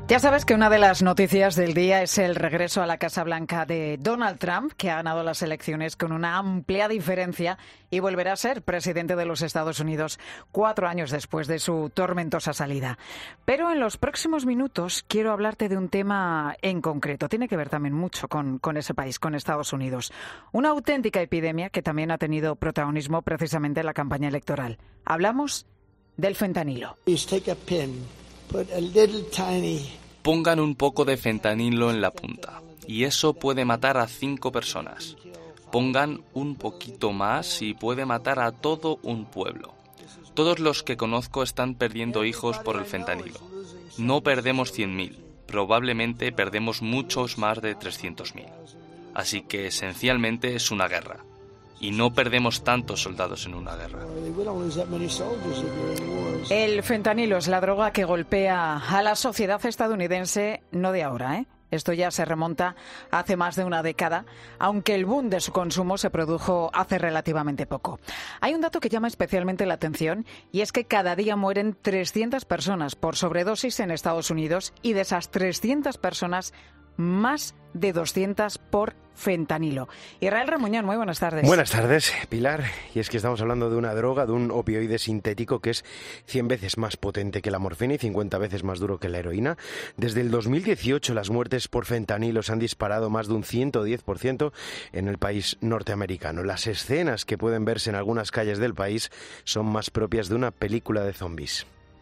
Ya sabes que una de las noticias del día es el regreso a la Casa Blanca de Donald Trump, que ha ganado las elecciones con una amplia diferencia y volverá a ser presidente de los Estados Unidos 4 años después de su tormentosa salida. Pero en los próximos minutos quiero hablarte de un tema en concreto. Tiene que ver también mucho con ese país, con Estados Unidos. Una auténtica epidemia que también ha tenido protagonismo precisamente en la campaña electoral. Hablamos del fentanilo. Pongan un poco de fentanilo en la punta y eso puede matar a 5 personas. Pongan un poquito más y puede matar a todo un pueblo. Todos los que conozco están perdiendo hijos por el fentanilo. No perdemos 100.000, probablemente perdemos muchos más de 300.000. Así que esencialmente es una guerra. Y no perdemos tantos soldados en una guerra. El fentanilo es la droga que golpea a la sociedad estadounidense no de ahora, ¿eh? Esto ya se remonta a hace más de una década, aunque el boom de su consumo se produjo hace relativamente poco. Hay un dato que llama especialmente la atención y es que cada día mueren 300 personas por sobredosis en Estados Unidos y de esas 300 personas, más de 200 por fentanilo. Israel Remuñán, muy buenas tardes. Buenas tardes, Pilar. Y es que estamos hablando de una droga, de un opioide sintético que es 100 veces más potente que la morfina y 50 veces más duro que la heroína. Desde el 2018 las muertes por fentanilo se han disparado más de un 110% en el país norteamericano. Las escenas que pueden verse en algunas calles del país son más propias de una película de zombies.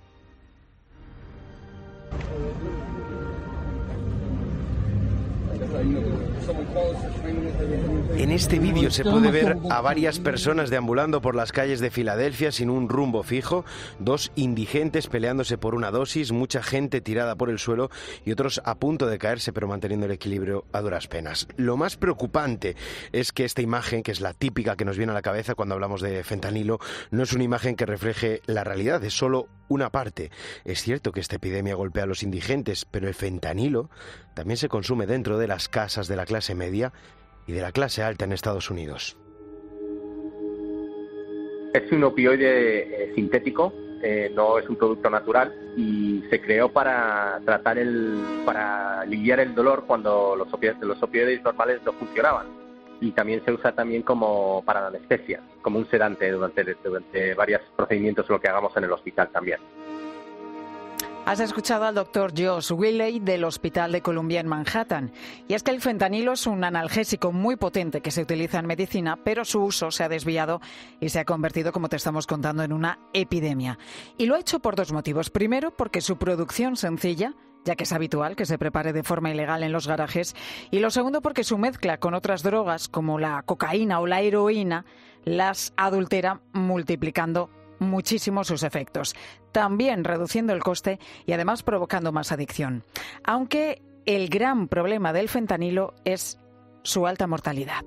En este vídeo se puede ver a varias personas deambulando por las calles de Filadelfia sin un rumbo fijo, 2 indigentes peleándose por una dosis, mucha gente tirada por el suelo y otros a punto de caerse pero manteniendo el equilibrio a duras penas. Lo más preocupante es que esta imagen, que es la típica que nos viene a la cabeza cuando hablamos de fentanilo, no es una imagen que refleje la realidad, es solo una parte. Es cierto que esta epidemia golpea a los indigentes, pero el fentanilo también se consume dentro de las casas de la clase media y de la clase alta en Estados Unidos. Es un opioide sintético, no es un producto natural y se creó para para aliviar el dolor cuando los opioides normales no funcionaban. Y también se usa como para la anestesia, como un sedante durante varios procedimientos, lo que hagamos en el hospital también. Has escuchado al doctor Josh Wiley del Hospital de Columbia en Manhattan. Y es que el fentanilo es un analgésico muy potente que se utiliza en medicina, pero su uso se ha desviado y se ha convertido, como te estamos contando, en una epidemia. Y lo ha hecho por 2 motivos. Primero, porque su producción sencilla, ya que es habitual que se prepare de forma ilegal en los garajes. Y lo segundo, porque su mezcla con otras drogas, como la cocaína o la heroína, las adultera multiplicando muchísimo sus efectos, también reduciendo el coste y además provocando más adicción. Aunque el gran problema del fentanilo es su alta mortalidad.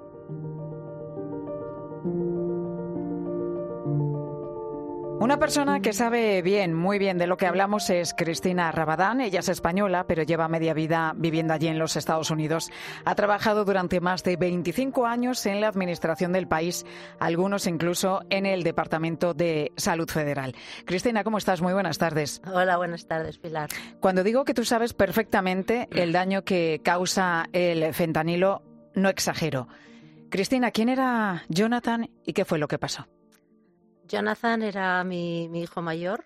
Una persona que sabe bien, muy bien de lo que hablamos es Cristina Rabadán. Ella es española, pero lleva media vida viviendo allí en los Estados Unidos. Ha trabajado durante más de 25 años en la administración del país, algunos incluso en el Departamento de Salud Federal. Cristina, ¿cómo estás? Muy buenas tardes. Hola, buenas tardes, Pilar. Cuando digo que tú sabes perfectamente el daño que causa el fentanilo, no exagero. Cristina, ¿quién era Jonathan y qué fue lo que pasó? Jonathan era mi hijo mayor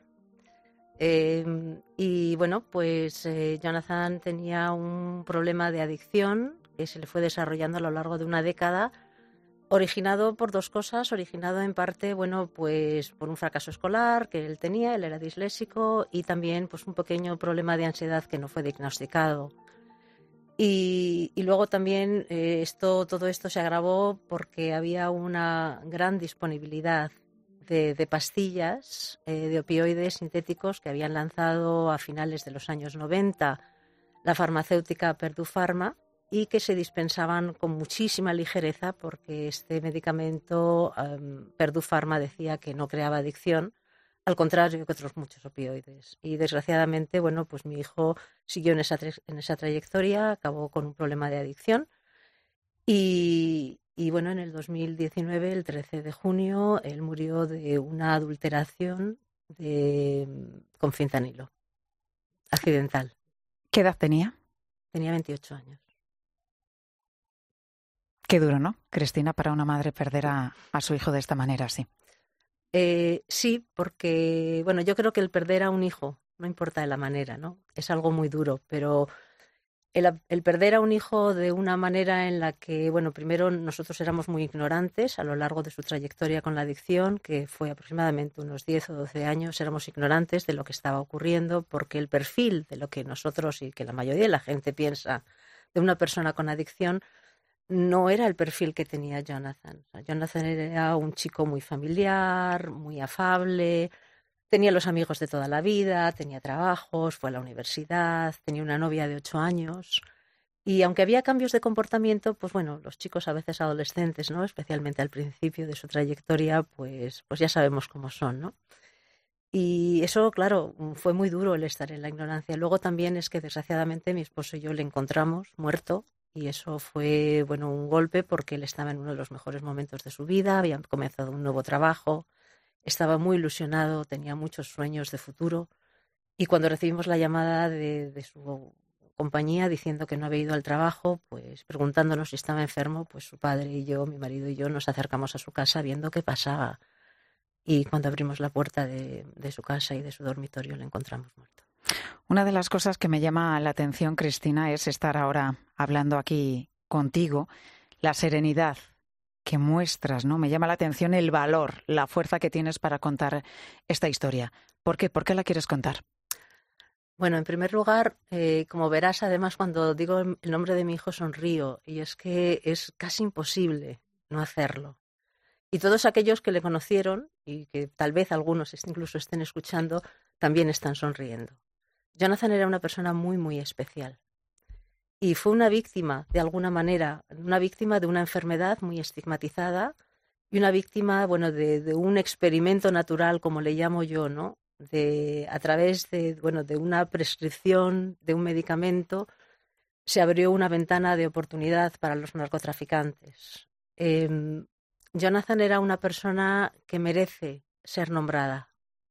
y bueno, pues Jonathan tenía un problema de adicción que se le fue desarrollando a lo largo de una década, originado por 2 cosas, originado en parte, bueno, pues por un fracaso escolar que él tenía, él era disléxico y también pues un pequeño problema de ansiedad que no fue diagnosticado. Y luego también todo esto se agravó porque había una gran disponibilidad de pastillas de opioides sintéticos que habían lanzado a finales de los años 90 la farmacéutica Purdue Pharma y que se dispensaban con muchísima ligereza porque este medicamento Purdue Pharma decía que no creaba adicción, al contrario que otros muchos opioides. Y desgraciadamente, bueno, pues mi hijo siguió en esa trayectoria, acabó con un problema de adicción y bueno, en el 2019, el 13 de junio, él murió de una adulteración con fentanilo, accidental. ¿Qué edad tenía? Tenía 28 años. Qué duro, ¿no, Cristina, para una madre perder a su hijo de esta manera, sí? Sí, porque, bueno, yo creo que el perder a un hijo, no importa de la manera, ¿no? Es algo muy duro, pero el perder a un hijo de una manera en la que, bueno, primero nosotros éramos muy ignorantes a lo largo de su trayectoria con la adicción, que fue aproximadamente unos 10 o 12 años, éramos ignorantes de lo que estaba ocurriendo, porque el perfil de lo que nosotros y que la mayoría de la gente piensa de una persona con adicción no era el perfil que tenía Jonathan. O sea, Jonathan era un chico muy familiar, muy afable, tenía los amigos de toda la vida, tenía trabajos, fue a la universidad, tenía una novia de 8 años. Y aunque había cambios de comportamiento, pues bueno, los chicos a veces adolescentes, ¿no? Especialmente al principio de su trayectoria, pues ya sabemos cómo son, ¿no? Y eso, claro, fue muy duro el estar en la ignorancia. Luego también es que desgraciadamente mi esposo y yo le encontramos muerto y eso fue, bueno, un golpe porque él estaba en uno de los mejores momentos de su vida, había comenzado un nuevo trabajo, estaba muy ilusionado, tenía muchos sueños de futuro y cuando recibimos la llamada de su compañía diciendo que no había ido al trabajo, pues preguntándonos si estaba enfermo, pues su padre y yo, mi marido y yo, nos acercamos a su casa viendo qué pasaba. Y cuando abrimos la puerta de su casa y de su dormitorio, le encontramos muerto. Una de las cosas que me llama la atención, Cristina, es estar ahora hablando aquí contigo, la serenidad que muestras, ¿no? Me llama la atención el valor, la fuerza que tienes para contar esta historia. ¿Por qué? ¿Por qué la quieres contar? Bueno, en primer lugar, como verás, además, cuando digo el nombre de mi hijo sonrío, y es que es casi imposible no hacerlo. Y todos aquellos que le conocieron, y que tal vez algunos incluso estén escuchando, también están sonriendo. Jonathan era una persona muy, muy especial. Y fue una víctima, de alguna manera, una víctima de una enfermedad muy estigmatizada y una víctima, bueno, de un experimento natural, como le llamo yo, ¿no? A través de, bueno, de una prescripción de un medicamento, se abrió una ventana de oportunidad para los narcotraficantes. Jonathan era una persona que merece ser nombrada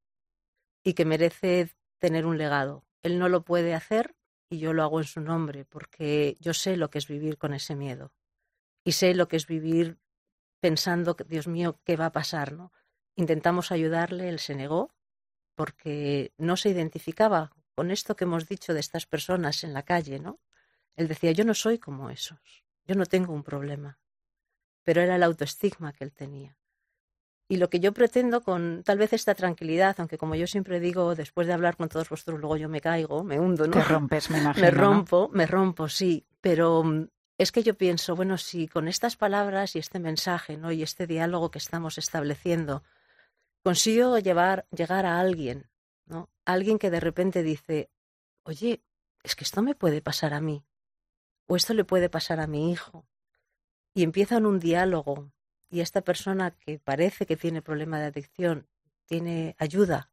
y que merece tener un legado. Él no lo puede hacer y yo lo hago en su nombre porque yo sé lo que es vivir con ese miedo y sé lo que es vivir pensando, Dios mío, ¿qué va a pasar, ¿no? Intentamos ayudarle, él se negó porque no se identificaba con esto que hemos dicho de estas personas en la calle, ¿no? Él decía, yo no soy como esos, yo no tengo un problema. Pero era el autoestigma que él tenía. Y lo que yo pretendo con tal vez esta tranquilidad, aunque como yo siempre digo, después de hablar con todos vosotros, luego yo me caigo, me hundo, ¿no? Te rompes, me imagino. Me rompo, sí. Pero es que yo pienso, bueno, si con estas palabras y este mensaje, ¿no? Y este diálogo que estamos estableciendo, consigo llegar a alguien, ¿no? Alguien que de repente dice, oye, es que esto me puede pasar a mí, o esto le puede pasar a mi hijo. Y empiezan un diálogo y esta persona que parece que tiene problema de adicción tiene ayuda,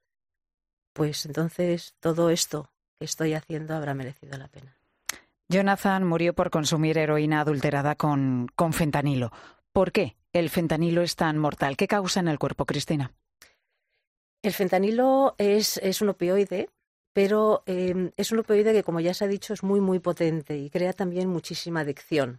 pues entonces todo esto que estoy haciendo habrá merecido la pena. Jonathan murió por consumir heroína adulterada con fentanilo. ¿Por qué el fentanilo es tan mortal? ¿Qué causa en el cuerpo, Cristina? El fentanilo es un opioide, pero es un opioide que, como ya se ha dicho, es muy, muy potente y crea también muchísima adicción.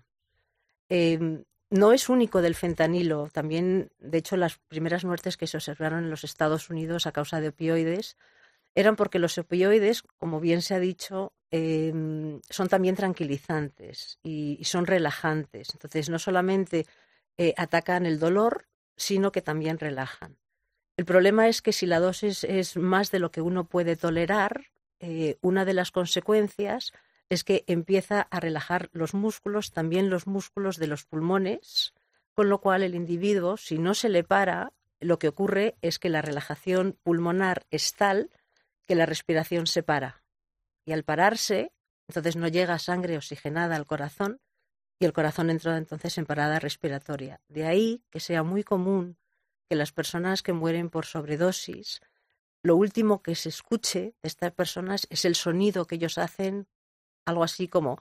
No es único del fentanilo. También, de hecho, las primeras muertes que se observaron en los Estados Unidos a causa de opioides eran porque los opioides, como bien se ha dicho, son también tranquilizantes y son relajantes. Entonces, no solamente atacan el dolor, sino que también relajan. El problema es que si la dosis es más de lo que uno puede tolerar, una de las consecuencias es que empieza a relajar los músculos, también los músculos de los pulmones, con lo cual el individuo, si no se le para, lo que ocurre es que la relajación pulmonar es tal que la respiración se para. Y al pararse, entonces no llega sangre oxigenada al corazón y el corazón entra entonces en parada respiratoria. De ahí que sea muy común que las personas que mueren por sobredosis, lo último que se escuche de estas personas es el sonido que ellos hacen, algo así como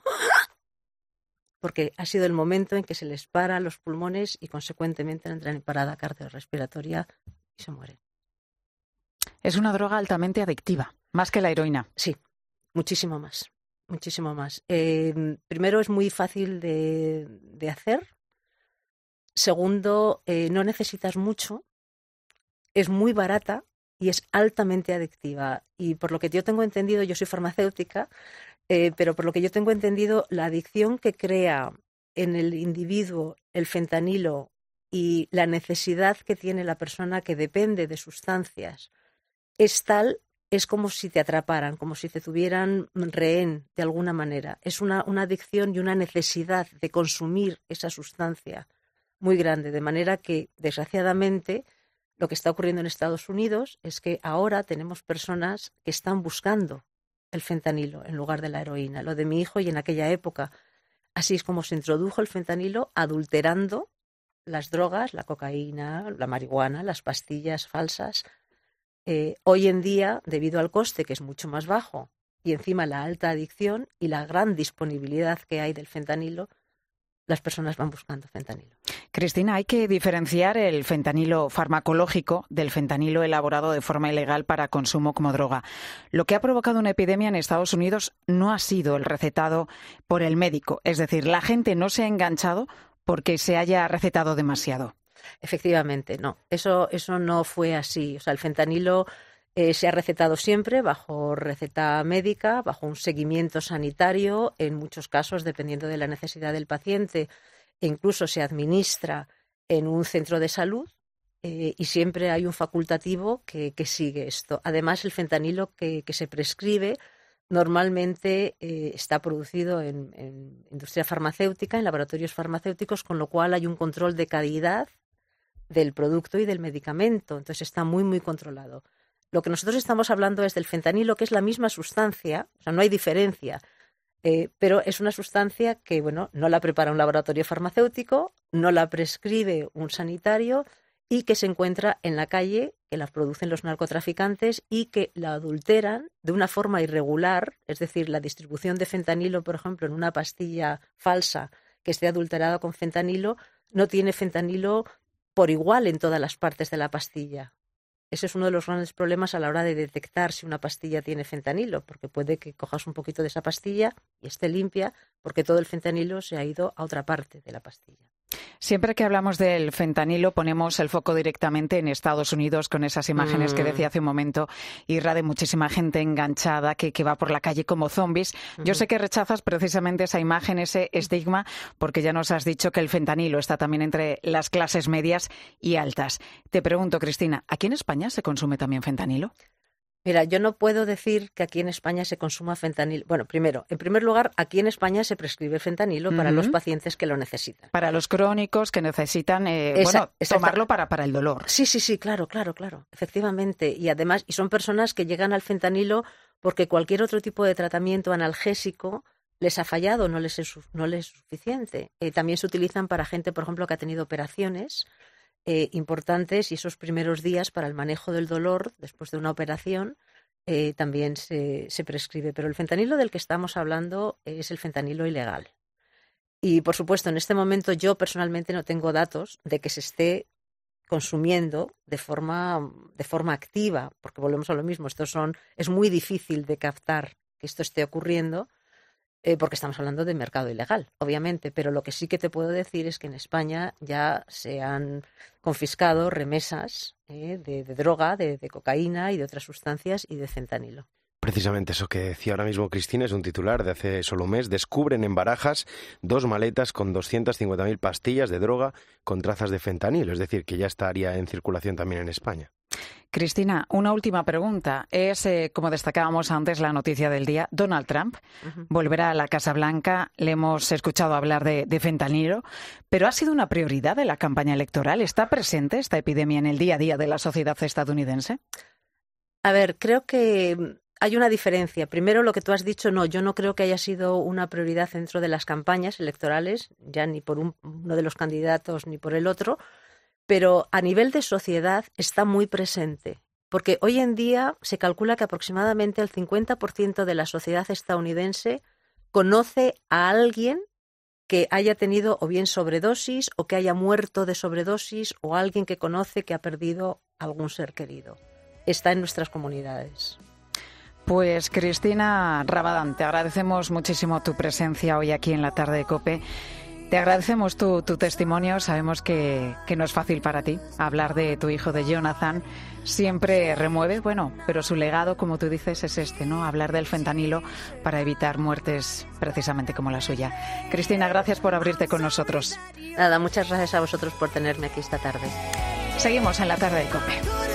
porque ha sido el momento en que se les para los pulmones y consecuentemente entran en parada cardiorrespiratoria y se mueren. Es una droga altamente adictiva, más que la heroína. Sí, muchísimo más. muchísimo más. Primero, es muy fácil de hacer. Segundo, no necesitas mucho. Es muy barata y es altamente adictiva. Y por lo que yo tengo entendido, yo soy farmacéutica, pero por lo que yo tengo entendido, la adicción que crea en el individuo el fentanilo y la necesidad que tiene la persona que depende de sustancias es tal, es como si te atraparan, como si te tuvieran rehén de alguna manera. Es una adicción y una necesidad de consumir esa sustancia muy grande, de manera que, desgraciadamente, lo que está ocurriendo en Estados Unidos es que ahora tenemos personas que están buscando el fentanilo en lugar de la heroína. Lo de mi hijo, y en aquella época, así es como se introdujo el fentanilo, adulterando las drogas, la cocaína, la marihuana, las pastillas falsas. Hoy en día, debido al coste, que es mucho más bajo, y encima la alta adicción y la gran disponibilidad que hay del fentanilo, las personas van buscando fentanilo. Cristina, hay que diferenciar el fentanilo farmacológico del fentanilo elaborado de forma ilegal para consumo como droga. Lo que ha provocado una epidemia en Estados Unidos no ha sido el recetado por el médico. Es decir, la gente no se ha enganchado porque se haya recetado demasiado. Efectivamente, no. Eso no fue así. O sea, el fentanilo se ha recetado siempre bajo receta médica, bajo un seguimiento sanitario, en muchos casos dependiendo de la necesidad del paciente, e incluso se administra en un centro de salud y siempre hay un facultativo que sigue esto. Además, el fentanilo que se prescribe normalmente está producido en industria farmacéutica, en laboratorios farmacéuticos, con lo cual hay un control de calidad del producto y del medicamento. Entonces está muy, muy controlado. Lo que nosotros estamos hablando es del fentanilo, que es la misma sustancia, o sea, no hay diferencia, pero es una sustancia que, bueno, no la prepara un laboratorio farmacéutico, no la prescribe un sanitario y que se encuentra en la calle, que la producen los narcotraficantes y que la adulteran de una forma irregular, es decir, la distribución de fentanilo, por ejemplo, en una pastilla falsa que esté adulterada con fentanilo, no tiene fentanilo por igual en todas las partes de la pastilla. Ese es uno de los grandes problemas a la hora de detectar si una pastilla tiene fentanilo, porque puede que cojas un poquito de esa pastilla y esté limpia, porque todo el fentanilo se ha ido a otra parte de la pastilla. Siempre que hablamos del fentanilo ponemos el foco directamente en Estados Unidos con esas imágenes que decía hace un momento, Irra, de muchísima gente enganchada que va por la calle como zombies. Yo sé que rechazas precisamente esa imagen, ese estigma, porque ya nos has dicho que el fentanilo está también entre las clases medias y altas. Te pregunto, Cristina, ¿aquí en España se consume también fentanilo? Mira, yo no puedo decir que aquí en España se consuma fentanilo. Bueno, primero, en primer lugar, aquí en España se prescribe fentanilo para los pacientes que lo necesitan. Para los crónicos que necesitan tomarlo para el dolor. Sí, claro, efectivamente. Y además, y son personas que llegan al fentanilo porque cualquier otro tipo de tratamiento analgésico les ha fallado, no les es suficiente. También se utilizan para gente, por ejemplo, que ha tenido operaciones importantes, y esos primeros días para el manejo del dolor después de una operación también se prescribe. Pero el fentanilo del que estamos hablando es el fentanilo ilegal. Y, por supuesto, en este momento yo personalmente no tengo datos de que se esté consumiendo de forma activa, porque volvemos a lo mismo. Es muy difícil de captar que esto esté ocurriendo, porque estamos hablando de mercado ilegal, obviamente, pero lo que sí que te puedo decir es que en España ya se han confiscado remesas de droga, de cocaína y de otras sustancias y de fentanilo. Precisamente eso que decía ahora mismo Cristina es un titular de hace solo un mes. Descubren en Barajas 2 maletas con 250.000 pastillas de droga con trazas de fentanilo, es decir, que ya estaría en circulación también en España. Cristina, una última pregunta. Es, como destacábamos antes, la noticia del día. Donald Trump volverá a la Casa Blanca. Le hemos escuchado hablar de fentanilo, pero ¿ha sido una prioridad de la campaña electoral? ¿Está presente esta epidemia en el día a día de la sociedad estadounidense? A ver, creo que hay una diferencia. Primero, lo que tú has dicho, no, yo no creo que haya sido una prioridad dentro de las campañas electorales, ya ni por uno de los candidatos ni por el otro, pero a nivel de sociedad está muy presente, porque hoy en día se calcula que aproximadamente el 50% de la sociedad estadounidense conoce a alguien que haya tenido o bien sobredosis o que haya muerto de sobredosis, o alguien que conoce que ha perdido algún ser querido. Está en nuestras comunidades. Pues Cristina Rabadán, te agradecemos muchísimo tu presencia hoy aquí en la tarde de COPE. Te agradecemos tu testimonio. Sabemos que no es fácil para ti hablar de tu hijo, de Jonathan. Siempre remueve, pero su legado, como tú dices, es este, ¿no? Hablar del fentanilo para evitar muertes precisamente como la suya. Cristina, gracias por abrirte con nosotros. Nada, muchas gracias a vosotros por tenerme aquí esta tarde. Seguimos en la tarde de COPE.